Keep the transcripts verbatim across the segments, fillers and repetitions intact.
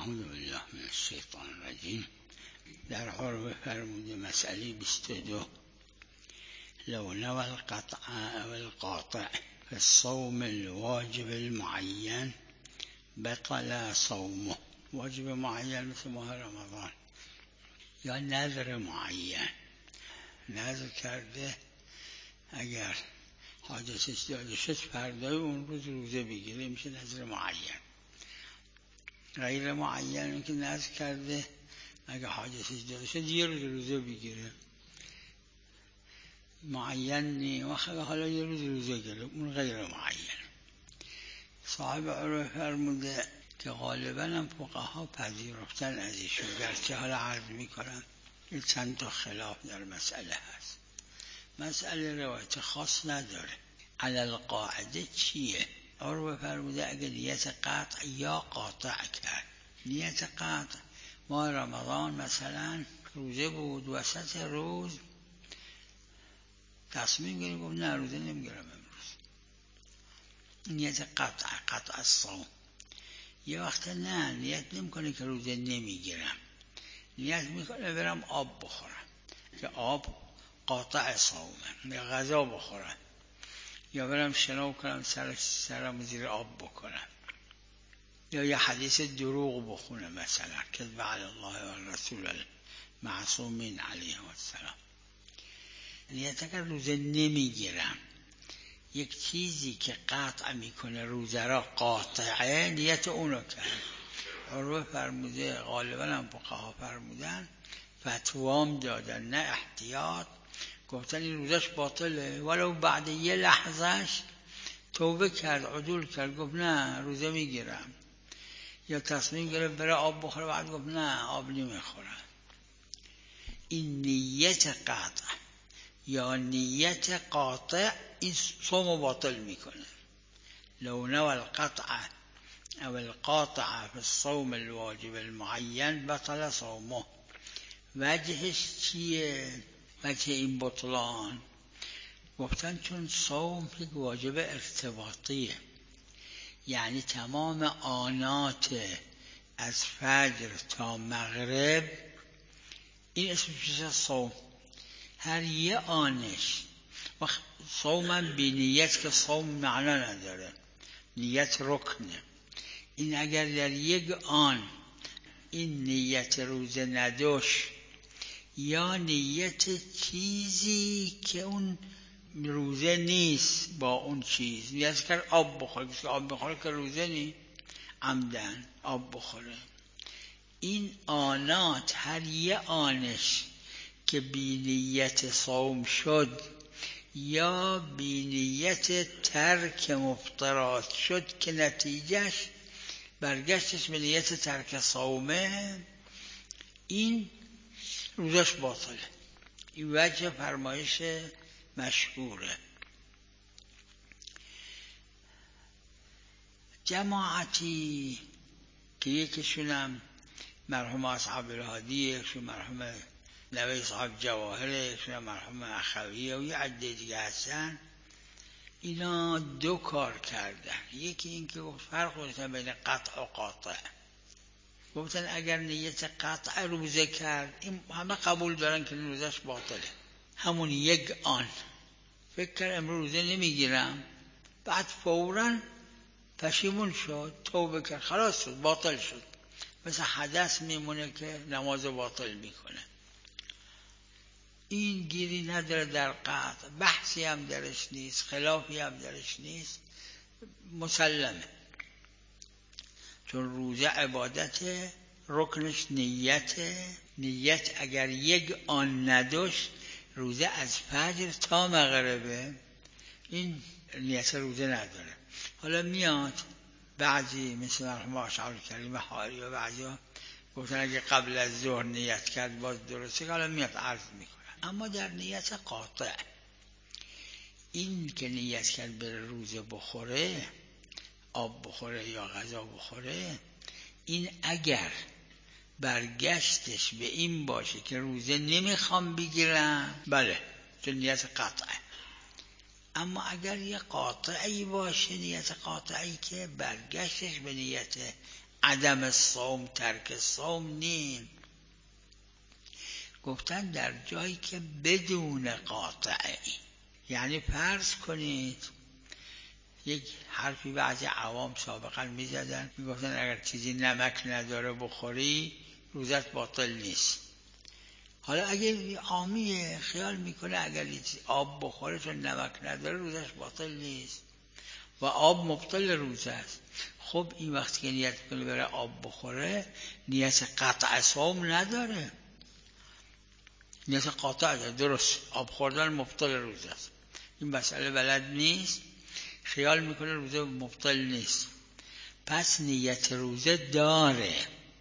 اعوذ بالله من الشیطان الرجیم. در عرب فرموده مسئله بیست و دو لو نوى القطع او القاطع فالصوم الواجب المعین بطل صومه. واجب معین مثل ماه رمضان یا نذر معین. نذر کرده اگر حادثش داده شد فردای اون روز روزه بگیره میشه نذر معین. غیر معین که نذر کرده اگر حادثش داده شد یه روز روزه بگیره. معین نی و حالا یه روز روزه گیره، اون غیر معین. صاحب عروه فرموده که غالبا هم فقها پذیرفتن از ایشون، گرچه حالا عرض میکنم این چند تا خلاف در مسئله هست. مسئله روایت خاص نداره. علی القاعده چیه؟ عروه فرموده اگه نیت قطع یا قاطع کرد. نیت قطع ماه رمضان مثلا روزه بود، وسط روز تصمیم گرفت گفت نه روزه نمیگیرم امروز. نیت قطع قطع الصوم. یه وقت نه نیت نمیکنه که روزه نمیگیرم، نیت میکنه برم آب بخورم که آب قاطع صومه، یا غذا بخورم یا برم شنا کنم سر سرم زیر آب بکنم یا یه حدیث دروغ بخونه مثلا کذب علی الله و رسول المعصومین علیه السلام. نیت اگر روزه نمیگیرم یک چیزی که قطع میکنه روزه را قاطعه، نیت اونو کرد. عروه فرموده غالبا هم فقها فرمودن فتوام دادن نه احتیاط، گفتن این روزش باطله ولو بعد یه لحظهش توبه کرد عدول کرد گفت نه روزه میگیرم، یا تصمیم گرفت بره آب بخوره بعد گفت نه آب نمیخورم. این نیت قطع یا نیت قاطع این صوم باطل میکنه. لو نوى القطع او القاطع في الصوم الواجب المعین بطل صومه. وجهش چیه؟ وجه این بطلان گفتن چون صوم یک واجب ارتباطیه، یعنی تمام آنات از فجر تا مغرب این اسمش صوم، هر یه آنش. صومم بی نیت که صوم معنا نداره، نیت رکنه. این اگر در یک آن این نیت روزه نداشت یا نیت چیزی که اون روزه نیست با اون چیز، نیت کرد آب بخوره، کسی آب بخوره که روزه نیست، عمدن آب بخوره. این آنات هر یه آنش که بی نیت صوم شد یا بی نیت ترک مفطرات شد که نتیجهش برگشتش به نیت ترک صومه، این روزش باطله. این وجه فرمایش مشهوره. جماعتی که یکیشونم مرحوم اصحاب الهادی، یکیشون مرحوم نوی صاحب جواهره، یکیشون مرحوم اخویه و یه عده دیگه هستن، اینا دو کار کردن. یکی این که فرق گذاشتن بین قطع و قاطع. گفتن اگر نیت قطع روزه کرد این همه قبول دارن که روزش باطله، همون یک آن فکر کرد امروز روزه نمیگیرم، بعد فوراً پشیمون شد توبه کرد خلاص شد باطل شد. مثل حدث میمونه که نماز باطل میکنه. این گیری نداره در قطع، بحثی هم درش نیست، خلافی هم درش نیست، مسلمه. چون روزه عبادت رکنش نیت، نیت اگر یک آن نداشت روزه از فجر تا مغربه، این نیت روزه نداره. حالا میاد بعضی مثل مرحوم اشعار کریم حاری و بعضی ها گفتن اگه قبل از ظهر نیت کرد باز درسته، حالا میاد عرض میکنه. اما در نیت قاطع این که نیت کرد بره روزه بخوره، آب بخوره یا غذا بخوره، این اگر برگشتش به این باشه که روزه نمیخوام بگیرم، بله چون نیت قطعه. اما اگر یه قاطعی باشه، نیت قاطعی که برگشتش به نیت عدم صوم ترک صوم نیم. گفتن در جایی که بدون قاطعه، یعنی فرض کنید یک حرفی بعضی عوام سابقا می زدن، می گفتن اگر چیزی نمک نداره بخوری روزت باطل نیست. حالا اگر عامیه خیال میکنه اگر آب بخوره چون نمک نداره روزش باطل نیست و آب مبطل روزه است. خب این وقتی که نیت کنه بره آب بخوره نیت قطع صوم نداره، نیت قاطع داره. درست آب خوردن مبطل روزه است، این مسئله بلد نیست، خیال میکنه روزه مبطل نیست، پس نیت روزه داره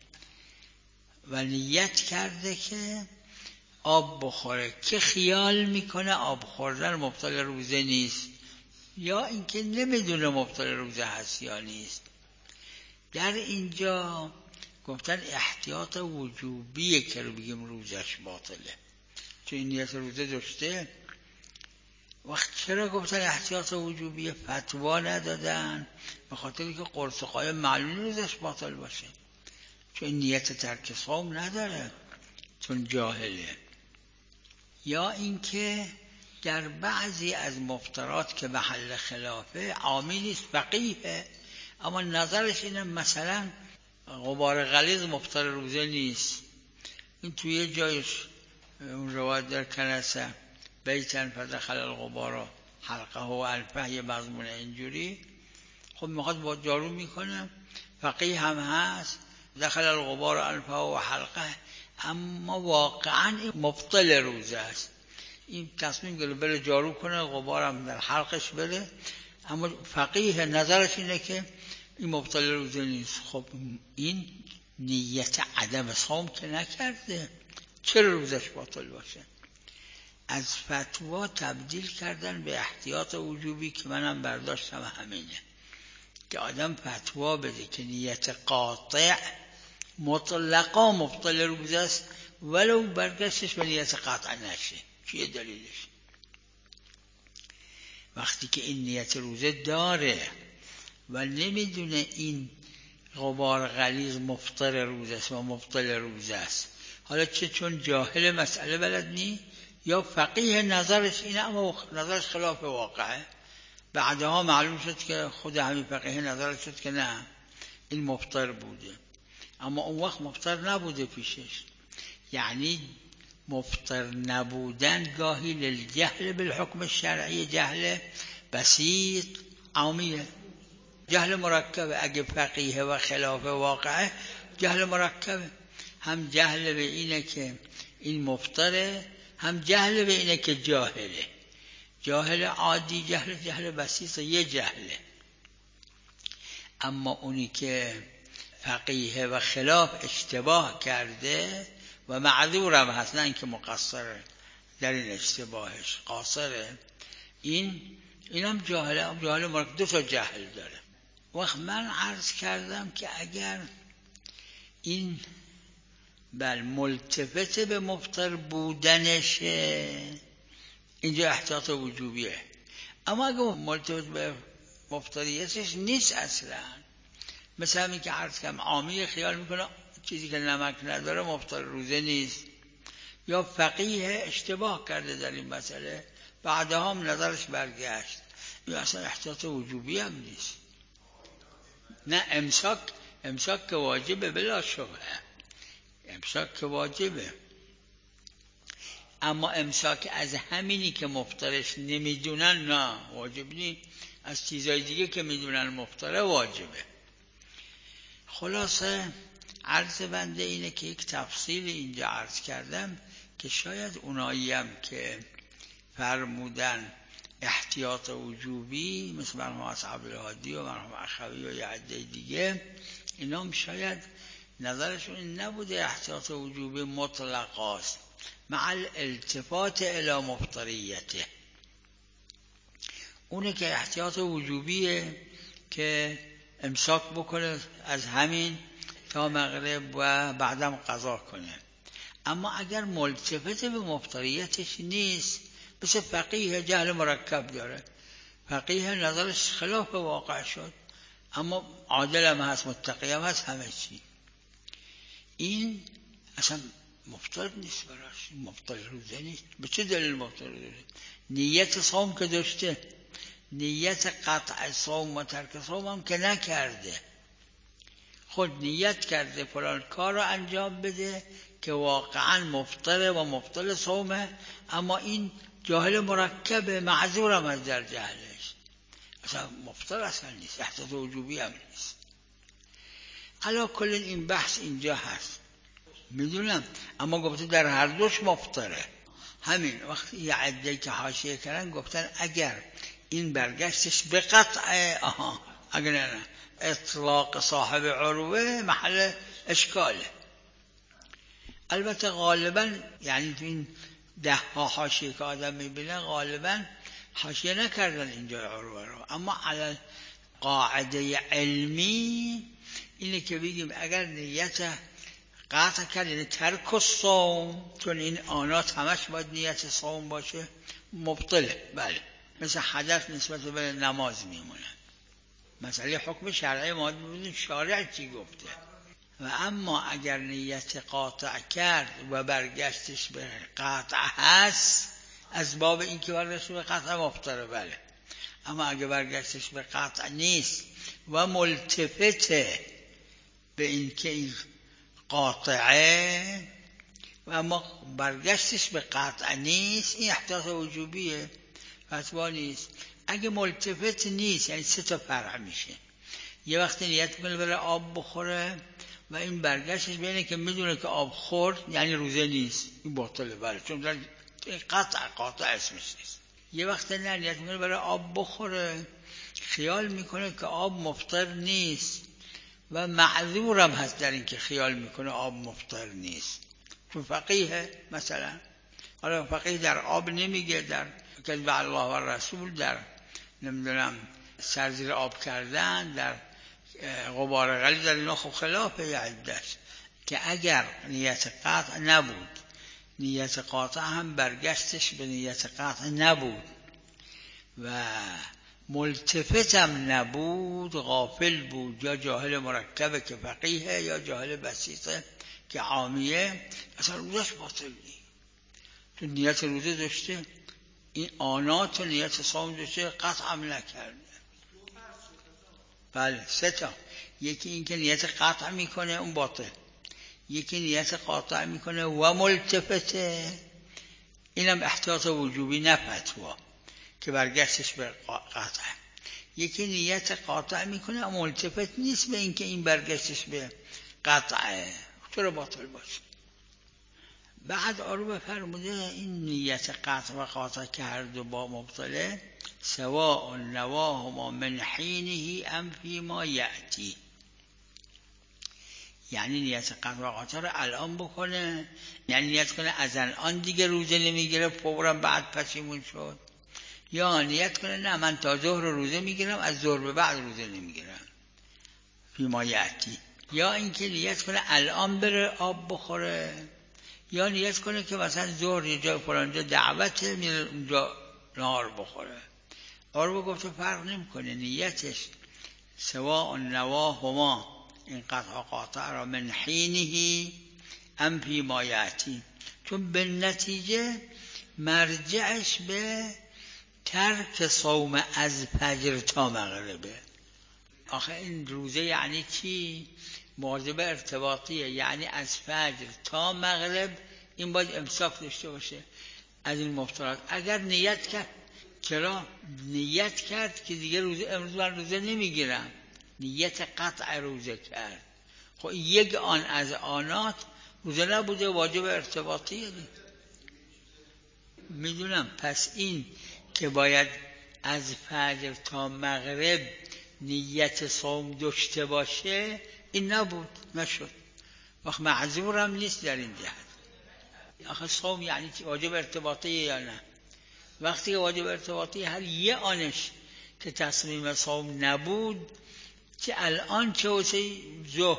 و نیت کرده که آب بخوره که خیال میکنه آب خوردن مبطل روزه نیست، یا اینکه نمیدونه مبطل روزه هست یا نیست. در اینجا گفتن احتیاط وجوبیه که رو بگیم روزش باطله، چون این نیت روزه داشته. وقت چرا گفتن احتیاط وجوبیه؟ فتوا ندادن به خاطر که قرص قایم معلوم روزش باطل باشه، چون نیت ترک صوم نداره چون جاهله. یا اینکه در بعضی از مفطرات که محل خلافه عامی نیست، فقیهه، اما نظرش اینه مثلا غبار غلیظ مفطر روزه نیست. این توی جایش اون روایت در کنسه بیتن فدخل الغبار حلقه و انفه یه مضمون اینجوری، خب میخواد با جارو میکنه، فقیه هم هست، دخل الغبار انفه و حلقه، اما واقعا این مبطل روزه است. این تصمیم گرفت بره جارو کنه غبارم در حلقش بره، اما فقیه نظرش اینه که این مبطل روزه نیست. خب این نیت عدم صوم که نکرده، چرا روزش باطل باشه؟ از فتوا تبدیل کردن به احتیاط وجوبی که منم برداشتم همینه که آدم فتوا بده که نیت قاطع مطلقا مبطل روزه است ولو برگشتش به نیت قطع نشه. چیه دلیلش؟ وقتی که این نیت روزه داره و نمیدونه این غبار غلیظ مفطر روزه است و مبطل روزه است، حالا چه چون جاهل مسئله بلد نی یا فقیه نظرش اینه اما نظرش خلاف واقعه، بعدها معلوم شد که خود همین فقیه نظرش شد که نه این مفطر بوده، اما اون وقت مفطر نبوده پیشش. یعنی مفطر نبودن گاهی للجهل بالحکم الشرعی، جهل بسیط عامیه، جهل مرکبه. اگه فقیه و خلاف واقعه جهل مرکبه، هم جهل به اینه که این مفطره، هم جهل به اینه که جاهله. جاهل عادی، جهل جهل بسیط، یه جهله. اما اونی که فقیه و خلاف اشتباه کرده و معذورم هست، نه اینکه مقصره در این اشتباهش، قاصره، این اینم جاهله، هم جاهل مرکب، دو تا جهل داره. وقت من عرض کردم که اگر این بل ملتفت به مفطر بودنشه اینجا احتیاط وجوبیه، اما اگر ملتفت به مفطریتش نیست اصلا، مثل همین که عرض کردم عامی خیال میکنه چیزی که نمک نداره مفطر روزه نیست، یا فقیه اشتباه کرده در این مسئله بعدها هم نظرش برگشت، این اصلا احتیاط وجوبی هم نیست. نه امساک، امساک که واجبه بلا شبهه، امساک که واجبه، اما امساک از همینی که مفطرش نمیدونن نه واجب نیست، از چیزای دیگه که میدونن مفطره واجبه. خلاصه عرض بنده اینه که یک تفصیل اینجا عرض کردم که شاید اونایی هم که فرمودن احتیاط وجوبی مثل مرحوم اصحاب الهادی و مرحوم اخوی و یه عده دیگه، اینا هم شاید نظرشون این نبوده احتیاط وجوبی مطلق است مع الالتفات الى مفطریته، اونه که احتیاط وجوبیه که امساک بکنه از همین تا مغرب و بعدم قضا کنه. اما اگر ملتفت به مفطریتش نیست، مثل فقیه جهل مرکب داره، فقیه نظرش خلاف واقع شد، اما عادل هم هست، متقی هم هست، همه چی. این اصلا مفطر نیست براش، مفطر روزه نیست. به چه دلیل مفطر روزه؟ نیت صوم که داشته، نیت قطع صوم و ترک صوم هم که نکرده، خود نیت کرده فلان کار رو انجام بده که واقعا مفطره و مفطر صومه، اما این جاهل مرکب، معذورم از در جهلش، اصلا مفطر اصلا نیست، احتیاط وجوبی هم نیست. علا کل این بحث اینجا هست میدونم، اما گفته در هر دوش مفطره. همین وقتی یه عده‌ای که حاشیه کردن گفتن اگر این برگشتش به قطعه، آها اگر نه اطلاق صاحب عروه محل اشکاله. البته غالبا یعنی تو این ده ها حاشیه که آدم میبینه غالبا حاشیه نکردن اینجا عروه رو، اما علی قاعده علمی اینه که بگیم اگر نیت قطع کرد یعنی ترک الصوم، چون این آنات همش باید نیت صوم باشه، مبطله. بله مثل حدث نسبت به نماز میمونه، مسئله حکم شرعی ما بودیم شارع چی گفته. و اما اگر نیت قاطع کرد و برگشتش به قطع هست، از باب این که برگشتش به قطع مفطره. بله اما اگر برگشتش به قطع نیست و ملتفته به این که این قاطعه و اما برگشتش به قطع نیست، این احتیاط وجوبیه، فتوا نیست. اگه ملتفت نیست یعنی سه تا فرع میشه. یه وقتی نیت کنه بره آب بخوره و این برگشتش بینه که میدونه که آب خورد یعنی روزه نیست، این باطله. بله چون قطع قاطع اسمش نیست. یه وقتی نه نیت کنه بره آب بخوره، خیال میکنه که آب مفطر نیست و معذورم هست در این که خیال میکنه آب مفطر نیست، چون فقیه مثلا. حالا فقیه در آب نمیگه، در کذب الله و رسول، در نمیدونم سر زیر آب کردن، در غبار غلیظ، در اینا خب خلافه یه عده‌اش که اگر نیت قطع نبود، نیت قاطع هم برگشتش به نیت قطع نبود و ملتفتم نبود، غافل بود، یا جاهل مرکبه که فقیه یا جاهل بسیطه که عامیه، اصلا روزش باطل نیست. تو نیت روزه داشته، این آنات و نیت صوم داشته، قطع هم نکرده. بله سه تا، یکی این که نیت قطع میکنه اون باطل، یکی نیت قاطع میکنه و ملتفته، اینم احتیاط وجوبی نه فتوا که برگشتش به قطع. یکی نیت قاطع میکنه اما ملتفت نیست به این که این برگشتش به قطعه، چرا باطل باشه. بعد عروه فرموده این نیت قطع و قاطع که هر دو با مبطله، سواء نواهما من حینه ام فیما یأتی، یعنی نیت قطع و قاطع رو الان بکنه، یعنی نیت کنه از الان دیگه روزه نمیگیره فوراً بعد پشیمون شد، یا نیت کنه نه من تا ظهر روزه میگیرم از ظهر به بعد روزه نمیگیرم، فیما یأتی. یا اینکه نیت کنه الان بره آب بخوره، یا نیت کنه که مثلا ظهر یه جای فلان جا دعوته میره اونجا نهار بخوره. عروه گفته فرق نمیکنه نیتش سواء نواهما، این قطع و قاطع را من حینه ام فیما یأتی، چون به نتیجه مرجعش به ترک صوم از فجر تا مغربه. آخه این روزه یعنی چی؟ مواظبه ارتباطیه، یعنی از فجر تا مغرب این باید امساک داشته باشه از این مفطرات. اگر نیت کرد، چرا نیت کرد که دیگه روزه امروز من روزه نمیگیرم، نیت قطع روزه کرد، خب یک آن از آنات روزه نبوده، واجب ارتباطیه دی. میدونم پس این که باید از فجر تا مغرب نیت صوم داشته باشه این نبود، نشد، وقت معذورم نیست در این جهت. آخه صوم یعنی واجب ارتباطیه یا نه؟ وقتی که واجب ارتباطی هر یه آنش که تصمیم صوم نبود، چه الان چه واسه ظهر،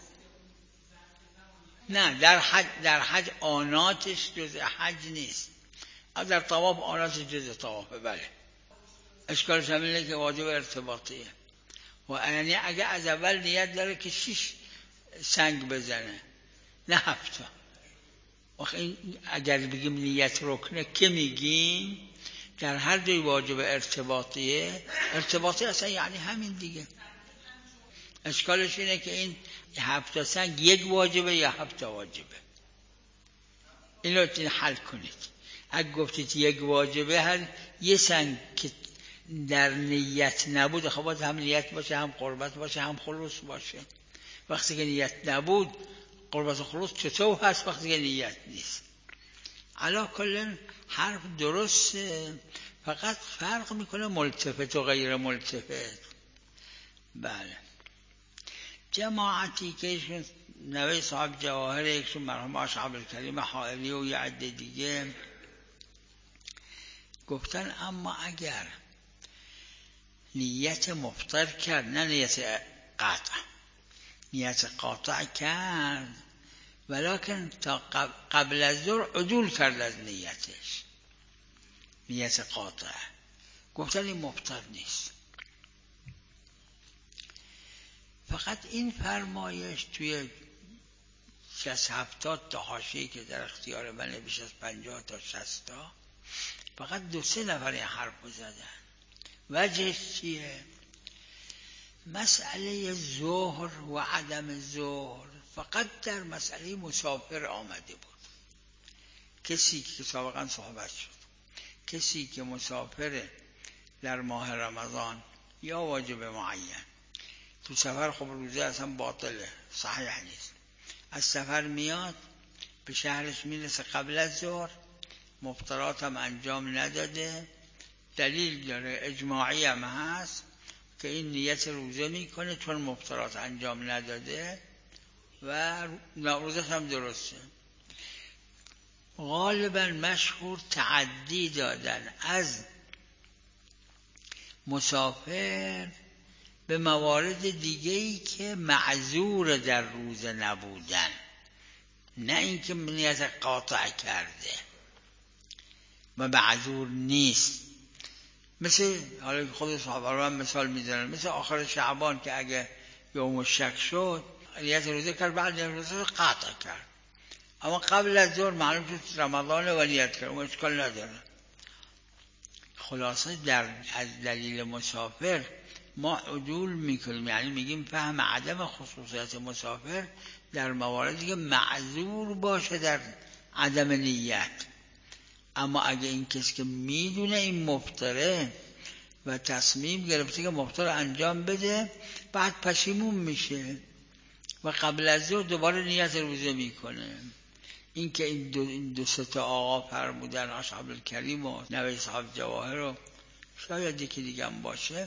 نه در حج، در حج آناتش جز حج نیست، در طواف آناتش جز طوافه. بله اشکالش همینه که واجب ارتباطیه. و یعنی اگه از اول نیت داره که شش سنگ بزنه نه هفتا. اگر بگیم نیت رکنه که میگیم در هر دوی واجب ارتباطیه. ارتباطی اصلا یعنی همین دیگه. اشکالش اینه که این هفتا سنگ یک واجبه یا هفتا واجبه. این رو حل کنید. اگه گفتید یک واجبه، هر یه سنگ که در نیت نبود، خب باید هم نیت باشه، هم قربت باشه، هم خلوص باشه. وقتی که نیت نبود قربت و خلوص چطور هست وقتی که نیت نیست؟ علا کل حرف درست، فقط فرق میکنه ملتفت و غیر ملتفت. بله. جماعتی که ایشون نوه صاحب جواهر، ایشون مرحوم آقا عبدالکریم حائلی و یه عده دیگه گفتن اما اگر نیت مفطر کرد، نه نیت قاطع، نیت قاطع کرد ولیکن تا قبل از ظهر عدول کرد از نیتش، نیت قاطع، گفتن این مفطر نیست. فقط این فرمایش توی شصت هفتاد تا حاشیه‌ای که در اختیار من بیش از پنجاه تا شصت تا، فقط دو سه نفر این حرف زدن. وجهش چیه؟ مسئله ظهر و عدم ظهر فقط در مسئله مسافر آمده بود. کسی که سابقا صحبت شد، کسی که مسافر در ماه رمضان یا واجب معین، تو سفر خب روزه اصلا باطله، صحیح نیست، از سفر میاد به شهرش میرسه قبل از ظهر، مفطرات هم انجام نداده، دلیل داره اجماعی هم هست که این نیت روزه میکنه چون مفطرات انجام نداده و روزه هم درسته. غالبا مشهور تعدی دادن از مسافر به موارد دیگه‌ای که معذور در روزه نبودن، نه اینکه نیت قاطع کرده و معذور نیست. مثل حالا خود صحابه رو هم مثال میزنن، مثل آخر شعبان که اگه یوم شک شد نیت روزه کرد، بعد نیت روزه رو قطع کرد، اما قبل از ظهر معلوم شد رمضان و نیت کرد، اون اشکال نداره. خلاصه در از دلیل مسافر ما عدول میکنیم، یعنی میگیم فهم عدم خصوصیت مسافر در مواردی که معذور باشه در عدم نیت. اما اگه این کسی که میدونه این مفطره و تصمیم گرفته که مفطر انجام بده، بعد پشیمون میشه و قبل از ظهر دوباره نیت روزه میکنه، این که این دو, این دو سه تا آقا فرمودن، آقا عبدالکریم و نوه صاحب جواهر و شاید یکی دیگه هم باشه،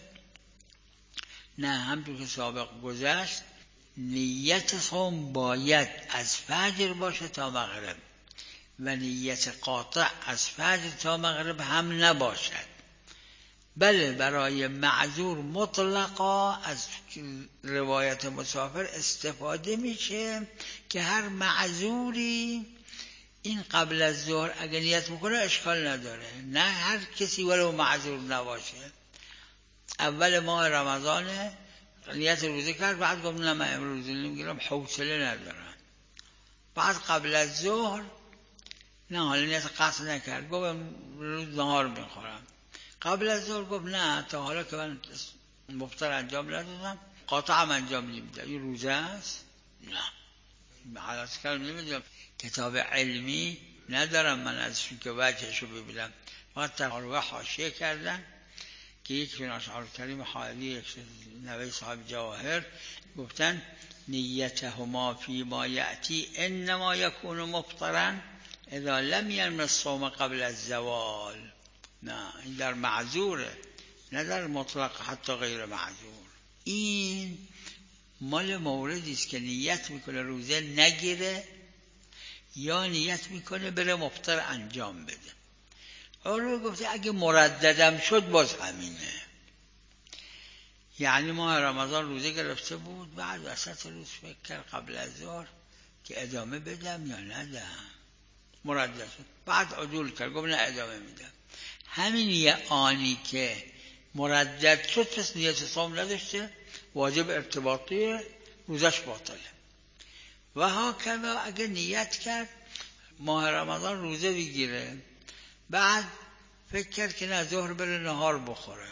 نه همطور که سابق گذشت نیت صوم باید از فجر باشه تا مغرب و نیت قاطع از فجر تا مغرب هم نباشد. بله برای معذور مطلقا از روایت مسافر استفاده میشه که هر معذوری این قبل از ظهر اگه نیت بکنه اشکال نداره، نه هر کسی ولو معذور نباشه. اول ماه رمضان نیت روزه کرد، بعد گفت نه من امروز نمیگیرم، حوصله ندارم، بعد قبل از ظهر نه حالا نیت قصد نکرد، گفت امروز نهار میخورم، قبل از ظهر گفت نه تا حالا که من مفطر انجام ندادم قاطع هم انجام نمیدم، این روزه است؟ نه حالا کلم نمیدونم، کتاب علمی ندارم من ازشون که وجهشو ببینم، فقط تقریبا حاشیه کردن که یکشون اشعار کریم حائلی، یکشون نوه صاحب جواهر گفتن نیتهما فی ما یأتی انما یکون مفطرا اذا لم ینم الصوم قبل الزوال. نه این در معذوره، نه در مطلق حتی غیر معذور. این مال موردی است که نیت میکنه روزه نگیره یا نیت میکنه بره مفطر انجام بده. اولو گفته اگه مرددم شد باز همینه، یعنی ماه رمضان روزه گرفته بود، بعد وسط روز فکر کرد قبل از ظهر که ادامه بدم یا ندم، مردد شد، بعد عدول کرد گفت نه ادامه میدم. همین یه آنی که مردد شد پس نیت صوم نداشته واجب ارتباطی روزش باطله. و هاکذا اگه نیت کرد ماه رمضان روزه بگیره، بعد فکر کرد که نه ظهر بره نهار بخوره،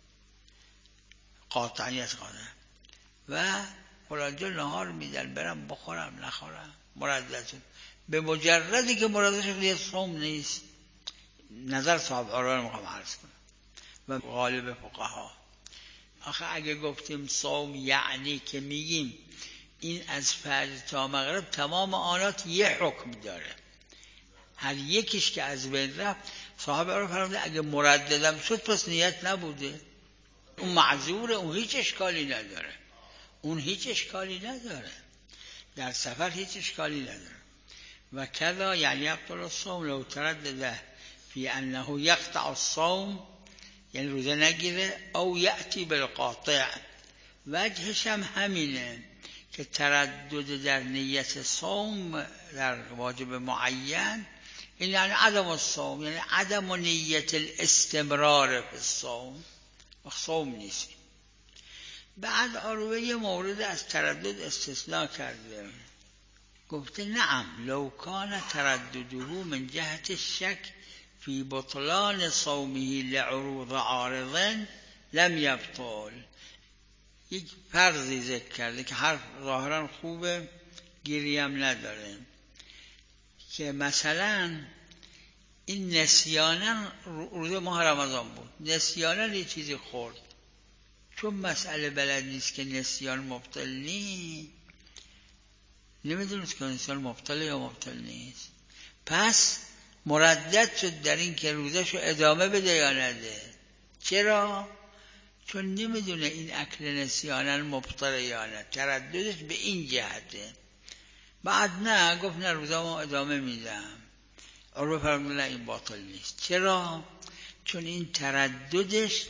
قاطعیت قانه و فلانجا نهار میدن برم بخورم نخورم، مردد شد. به مجردی که مردد شد یه صوم نیست. نظر صاحب آران میخوام عرض کنم و غالب فقها. آخه اگه گفتیم صوم یعنی که میگیم این از فجر تا مغرب تمام آنات یه حکم داره، هر یکیش که از بین رفت صاحب آران فرموده اگه مرددم شد پس نیت نبوده، اون معذوره، اون هیچ اشکالی نداره، اون هیچ اشکالی نداره، در سفر هیچ اشکالی نداره. و کذا یعنی یبطل الصوم لو تردد فی انه یقطع الصوم، یعنی روزه نگیره، او یأتی بالقاطع. وجهش هم همینه که تردد در نیت صوم در واجب معین این یعنی عدم الصوم، یعنی عدم نیت الاستمرار فی الصوم، صوم نیست. بعد عروه یه مورد از تردد استثناء کرده، گفته نعم لو کان تردده من جهت الشک فی بطلان صومه لعروض عارض لم یبطل. یک فرضی ذکر کرده که حرف ظاهرا خوبه، گیریم نداره، که مثلا این نسیانا روز ماه رمضان بود، نسیانا یه چیزی خورد، چون مسئله بلد نیست که نسیان مبطل نیست، نمیدونست که نسیان مبطل یا مبطل نیست، پس مردد شد در این که روزشو ادامه بده یا نده. چرا؟ چون نمیدونه این اکل نسیانا مبطل یا نه، ترددش به این جهته. بعد نه گفت نه روزامو ادامه میدم، عروه فرمود نه این باطل نیست. چرا؟ چون این ترددش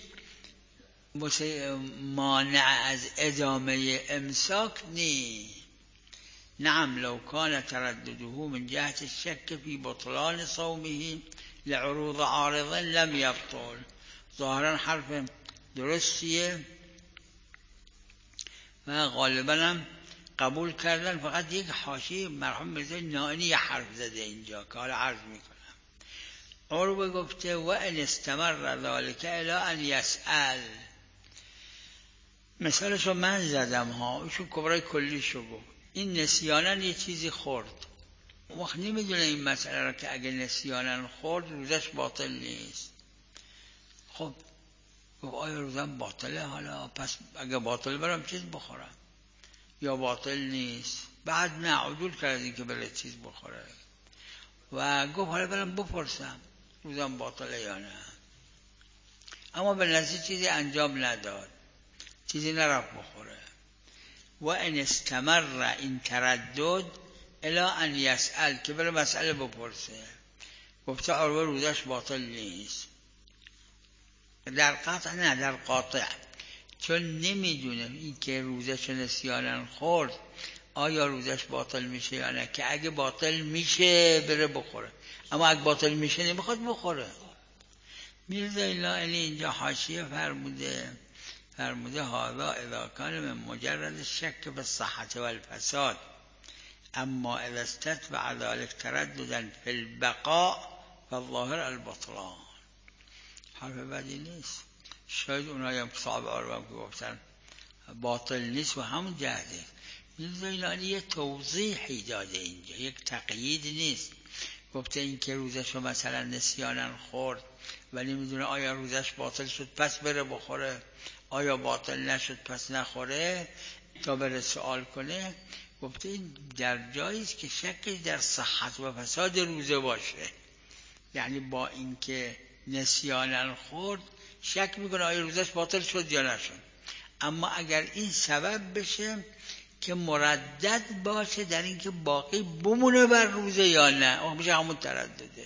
مانع از ادامه امساک نیست. نعم لو کان تردده من جهت الشک فی بطلان صومه لعروض عارض لم یبطل. ظاهرا حرف درستیه و غالبا هم قبول کردن. فقط یک حاشیه مرحوم میرزا نائینی یه حرف زده اینجا که حالا عرض میکنم. عروه گفته و ان استمر ذلك الی ان یسأل. مثالشو من زدم ها، ایشون کبرای کلیشو گفت. این نسیانا یه چیزی خورد، وقت نمیدونه این مسئله را که اگه نسیانا خورد روزش باطل نیست. خب گفت آیا روزم باطله؟ حالا پس اگه باطل برم چیز بخورم یا باطل نیست؟ بعد نه عدول کردی که بره چیز بخوره و گفت حالا برم بپرسم روزم باطله یا نه. اما به نزدیک چیزی انجام نداد، چیزی نرفت بخوره. و ان استمر این تردد الی ان یسأل، که بره مسئله بپرسه. گفته عروه روزش باطل نیست. در قطع نه، در قاطع، چون نمیدونه این که روزش نسیانا خورد آیا روزش باطل میشه یا نه، که اگه باطل میشه بره بخوره، اما اگه باطل میشه نمیخواد بخوره. میرزا نائینی اینجا حاشیه فرموده فرموده هذا اذا کان من مجرد الشک فی الصحة والفساد، اما اذا استتبع ذلك ترددا فی البقاء فالظاهر البطلان. حرف بدی نیست. شاید اونایی هم صاحب آرام که گفتن باطل نیست و همون جهده. میرزا نائینی یه توضیحی داده اینجا، یک تقیید نیست. گفته این که روزشو مثلا نسیانا خورد ولی میدونه آیا روزش باطل شد پس بره بخوره، آیا باطل نشد پس نخوره تا بره سوال کنه. گفته این در جاییست که شکش در صحت و فساد روزه باشه، یعنی با اینکه نسیانا خورد شک میکنه آیا روزش باطل شد یا نشد، اما اگر این سبب بشه که مردد باشه در اینکه باقی بمونه بر روزه یا نه، اون میشه همون تردده.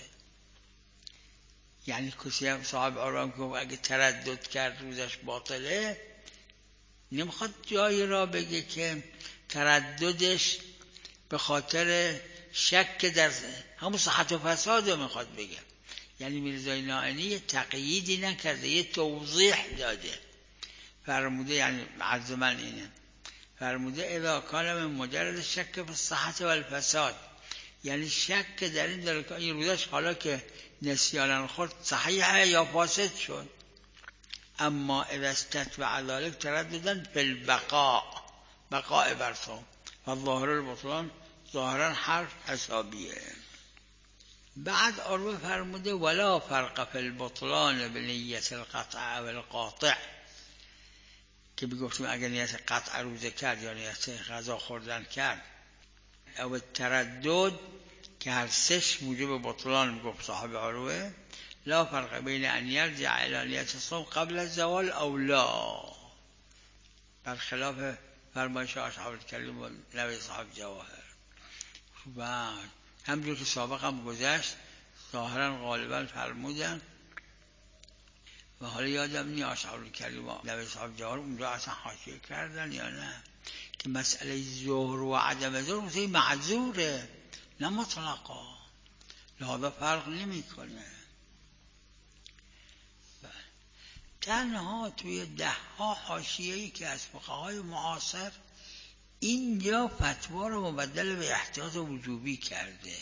یعنی کسی هم صاحب آرام که اگه تردد کرد روزش باطله، نمیخواد جایی را بگه که ترددش به خاطر شک در همون صحت و فساد رو میخواد بگه. یعنی میرزا نائینی یه تقییدی نکرده، یه توضیح داده. فرموده، یعنی عرض من اینه، فرموده اذا کان من مجرد شک فی الصحة والفساد، یعنی شک در این داره که این روزش حالا که نسیانا خورد صحیحه یا فاسد شد. اما اذا استتبع ذلك ترددا فی البقاء، بقاء بر صوم، فالظاهر البطلان، ظاهرا حرف حسابیه. بعد عروه فرموده ولا فرق فی البطلان بنیت القطع و القاطع، که بگفتیم اگر نیت قطع روزه کرد یا نیت غذا خوردن کرد، او تردد که هر سش موجب بطلان گفت صاحب عروه، لا فرق بین ان یرجع الی نیت الصوم قبل الزوال او لا، برخلاف فرمایش اصحاب الکریم و نوی صاحب جواهر. و همجور که سابق هم گذشت ظاهرا غالبا فرمودن، و حالا یادم نی اصحاب الکریم و نوی صاحب جواهر اونجا اصلا حاشیه کردن یا نه، که مسئله ظهر و عدم ظهر مسئله معذوره نه مطلقا، لحاظا فرق نمی کنه. تنها توی ده ها حاشیه‌ای که از فقهای معاصر اینجا فتوا رو مبدل به احتیاط وجوبی کرده.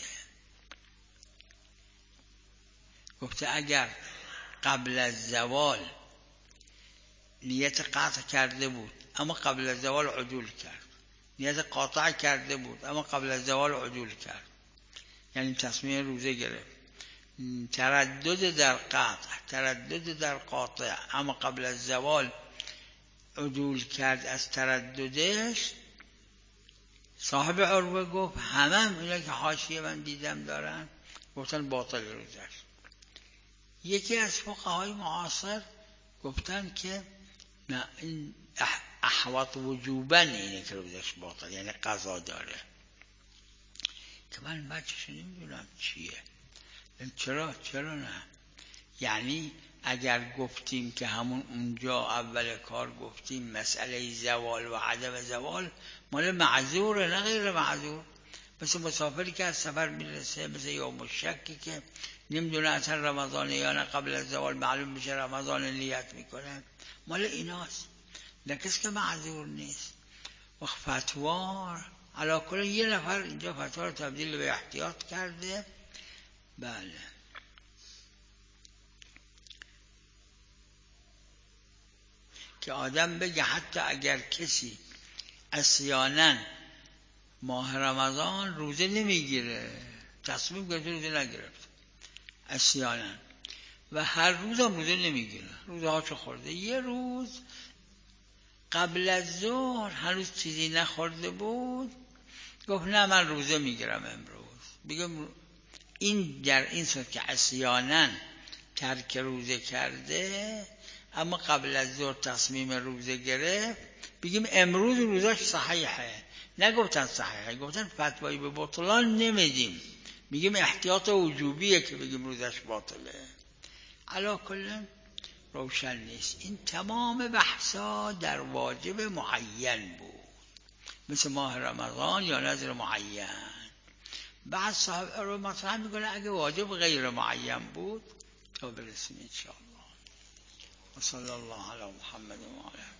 گفته اگر قبل از زوال نیت قطع کرده بود اما قبل از زوال عدول کرد، نیت قاطع کرده بود اما قبل از زوال عدول کرد، یعنی تصمیم روزه گرفت، تردد در قطع، تردد در قاطع، اما قبل از زوال عدول کرد از ترددش، صاحب عروه گفت همه هم اینا که حاشیه من دیدم دارن گفتن باطل روزش. یکی از فقهای معاصر گفتن که نه، این احوط وجوبا اینه که روزش باطل، یعنی قضا داره، که من بچه‌شو نمیدونم چیه. چرا چرا نه؟ یعنی اگر گفتیم که همون اونجا اول کار گفتیم مسئله زوال و عدم زوال مال معذوره نه غیر معذور، مثل مسافری که از سفر میرسه، مثل یوم الشکی که نمیدونه اصلا رمضان یا نه، قبل از زوال معلوم میشه رمضان نیت میکنه، مال ایناست، نه کسی که معذور نیست. و فتوا علی کل یه نفر اینجا فتوا رو تبدیل به احتیاط کرده. بله که آدم بگه حتی اگر کسی عصیاناً ماه رمضان روزه نمیگیره، تصمیم گرفته روزه نگرفت عصیاناً، و هر روز هم روزه نمیگیره، روزه هاشو خورده، یه روز قبل از ظهر هنوز چیزی نخورده بود، گفت نه من روزه میگیرم امروز، بگم این در این صورت که عصیاناً ترک روزه کرده اما قبل از ظهر تصمیم روزه گرفت، بگیم امروز روزش صحیحه، نگفتن صحیحه، گفتن فتوایی به بطلان نمیدیم، میگیم احتیاط وجوبیه که بگیم روزش باطله. علا کل روشن نیست. این تمام بحثا در واجب معین بود، مثل ماه رمضان یا نذر معین. بعد صاحب رو مطرح میکنه اگه واجب غیر معین بود تا برسیم انشاءالله. و صلی الله علی محمد و آله.